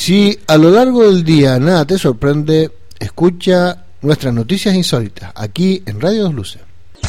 Si a lo largo del día nada te sorprende, escucha nuestras noticias insólitas aquí en Radio Dos Luces.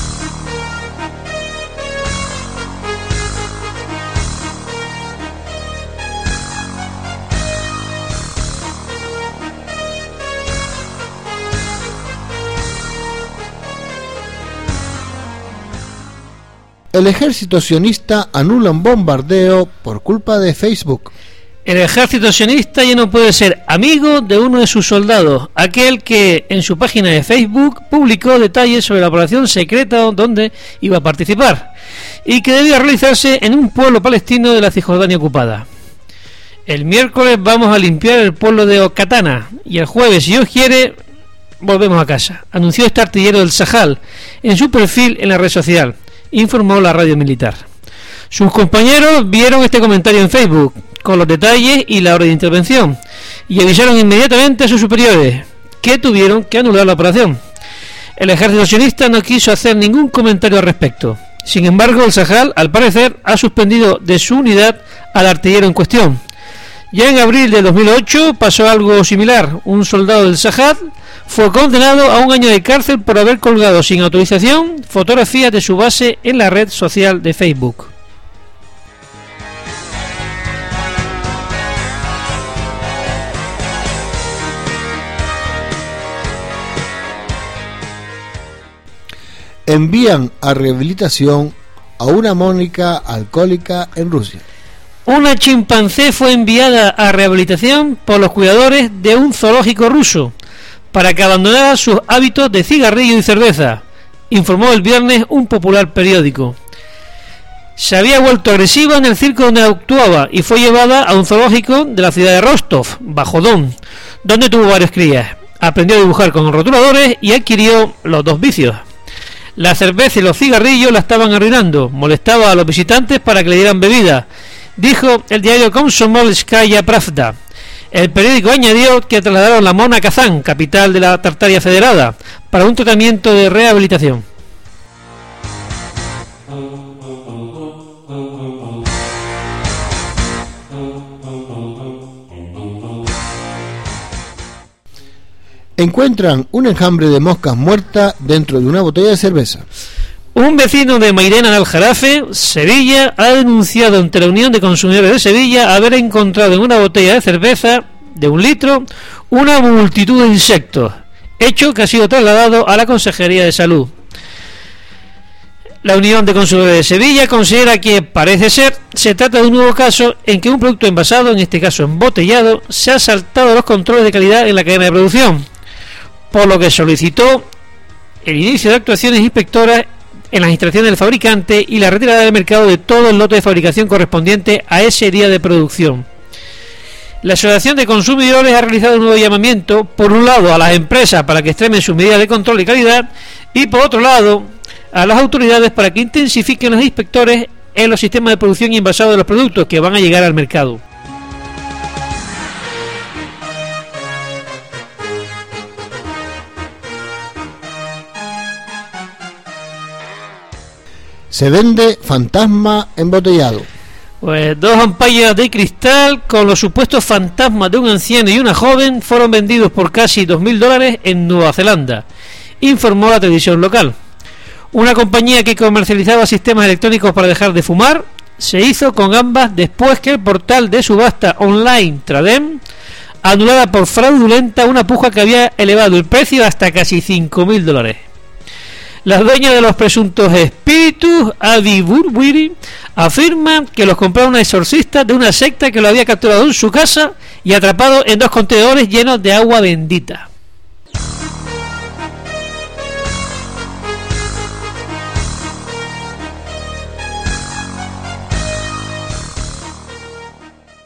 El ejército sionista anula un bombardeo por culpa de Facebook. El ejército sionista ya no puede ser amigo de uno de sus soldados, aquel que en su página de Facebook publicó detalles sobre la operación secreta donde iba a participar y que debía realizarse en un pueblo palestino de la Cisjordania ocupada. El miércoles vamos a limpiar el pueblo de Okatana y el jueves, si Dios quiere, volvemos a casa, anunció este artillero del Sahal en su perfil en la red social, informó la radio militar. Sus compañeros vieron este comentario en Facebook con los detalles y la hora de intervención y avisaron inmediatamente a sus superiores, que tuvieron que anular la operación. El ejército sionista no quiso hacer ningún comentario al respecto. Sin embargo, el Sahal, al parecer, ha suspendido de su unidad al artillero en cuestión. Ya en abril de 2008 pasó algo similar. Un soldado del Sahal fue condenado a 1 año de cárcel por haber colgado sin autorización fotografías de su base en la red social de Facebook. Envían a rehabilitación a una mónica alcohólica en Rusia. Una chimpancé fue enviada a rehabilitación por los cuidadores de un zoológico ruso para que abandonara sus hábitos de cigarrillo y cerveza, informó el viernes un popular periódico. Se había vuelto agresiva en el circo donde actuaba y fue llevada a un zoológico de la ciudad de Rostov, bajo Don, donde tuvo varias crías. Aprendió a dibujar con rotuladores y adquirió los 2 vicios. La cerveza y los cigarrillos la estaban arruinando, molestaba a los visitantes para que le dieran bebida, dijo el diario Komsomolskaya Pravda. El periódico añadió que trasladaron la mona a Kazán, capital de la Tartaria Federada, para un tratamiento de rehabilitación. Encuentran un enjambre de moscas muertas dentro de una botella de cerveza. Un vecino de Mairena del Jarafe, Sevilla, ha denunciado ante la Unión de Consumidores de Sevilla haber encontrado en una botella de cerveza de 1 litro una multitud de insectos, hecho que ha sido trasladado a la Consejería de Salud. La Unión de Consumidores de Sevilla considera que, parece ser, se trata de un nuevo caso en que un producto envasado, en este caso embotellado, se ha saltado los controles de calidad en la cadena de producción, por lo que solicitó el inicio de actuaciones inspectoras en las instalaciones del fabricante y la retirada del mercado de todo el lote de fabricación correspondiente a ese día de producción. La Asociación de Consumidores ha realizado un nuevo llamamiento, por un lado a las empresas para que extremen sus medidas de control y calidad y por otro lado a las autoridades para que intensifiquen los inspectores en los sistemas de producción y envasado de los productos que van a llegar al mercado. Se vende fantasma embotellado. Pues 2 ampollas de cristal con los supuestos fantasmas de un anciano y una joven fueron vendidos por casi $2.000 en Nueva Zelanda, informó la televisión local. Una compañía que comercializaba sistemas electrónicos para dejar de fumar se hizo con ambas después que el portal de subasta online Tradem anulara por fraudulenta una puja que había elevado el precio hasta casi $5.000. La dueña de los presuntos espíritus, Adi Burwiri, afirma que los compraron una exorcista de una secta que lo había capturado en su casa y atrapado en 2 contenedores llenos de agua bendita.